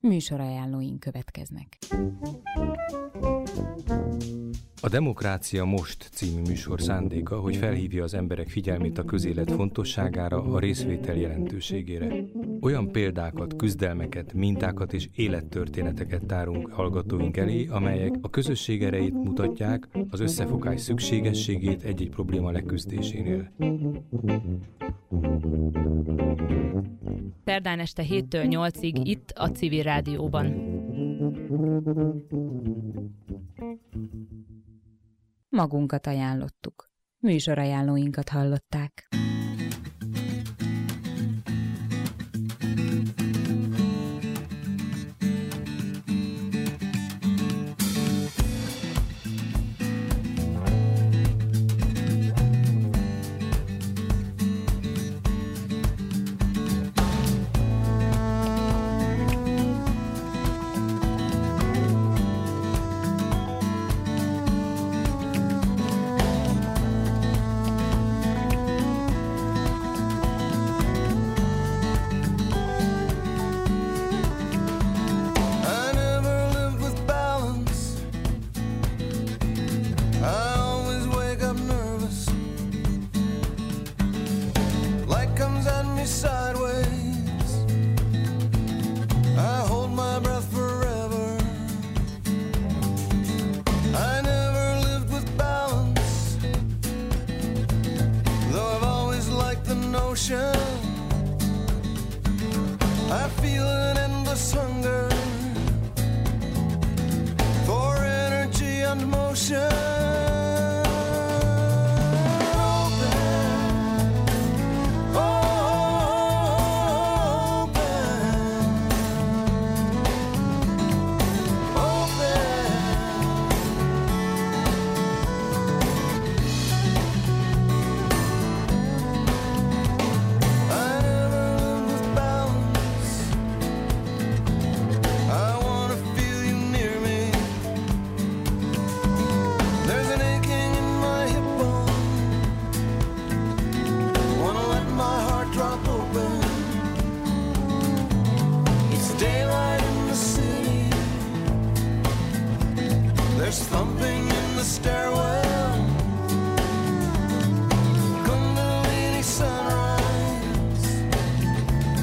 Műsorajánlóink következnek. A Demokrácia Most című műsor szándéka, hogy felhívja az emberek figyelmét a közélet fontosságára, a részvétel jelentőségére. Olyan példákat, küzdelmeket, mintákat és élettörténeteket tárunk hallgatóink elé, amelyek a közösség erejét mutatják, az összefogás szükségességét egy-egy probléma leküzdésénél. Szerdán este 7-től 8-ig itt a Civil Rádióban. Magunkat ajánlottuk. Műsorajánlóinkat hallották.